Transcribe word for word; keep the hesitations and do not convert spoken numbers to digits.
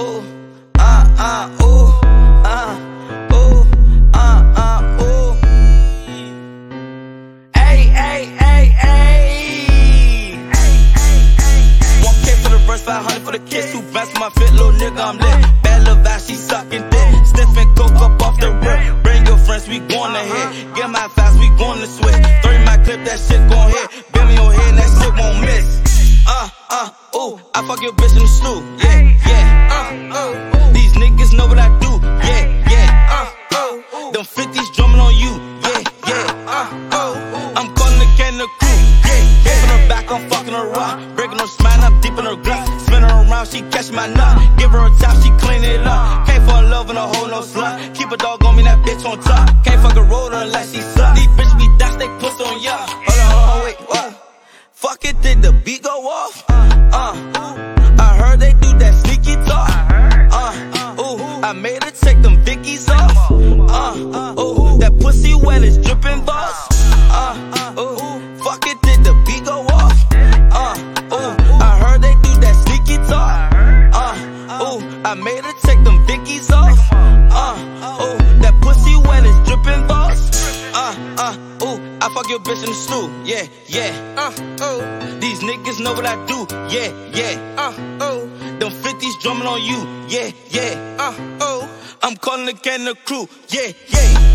ooh, uh, uh, ooh, uh, ooh, uh, uh, ooh. Ay, ay, ay, ay. one K for the verse, five hundred for the kiss. Who bounce my fit, little nigga, I'm lit. Bad little vibe, she sucking dick. Sniffing coke up off the rip. Bring your friends, we going to hit. Get my fast, we going to switch. Throw my clip, that shit gon' hit. Bend me your head, that shit won't miss. Uh, uh, ooh, I fuck your bitch in the stew. Yeah, yeah, uh, uh. These niggas know what I do. Yeah, yeah, uh, uh. Them fifties drumming on you. Yeah, yeah, uh, uh. I'm calling the can the crew. Yeah, yeah. From the back, I'm fucking her up. Breaking her spine, I'm deep in her gut. Spinning her around, she catch my nut. Give her a top, she clean it up. Can't fall in love in a hole, no slut. Keep a dog on me, that bitch on top. Can't fuck a road unless she suck. These bitches be dash, they puss on ya. Hold on, hold on, wait, what? Fuck it, did the beat go off? Uh, I heard they do that sneaky talk. Uh, ooh, I made her take them Vickies off. Uh, ooh, that pussy wet is dripping boss. Uh, ooh, fuck it, did the beat go off? Uh, ooh, I heard they do that sneaky talk. Uh, ooh, I made her take them Vickies off. Uh, ooh, that pussy wet is dripping boss. Uh, uh, ooh, I fuck your bitch in the stew. Yeah, yeah, uh, ooh. These niggas know what I do. Yeah, yeah, uh, ooh. Them fifties drumming on you. Yeah, yeah, uh, ooh. I'm calling the can the crew. Yeah, yeah.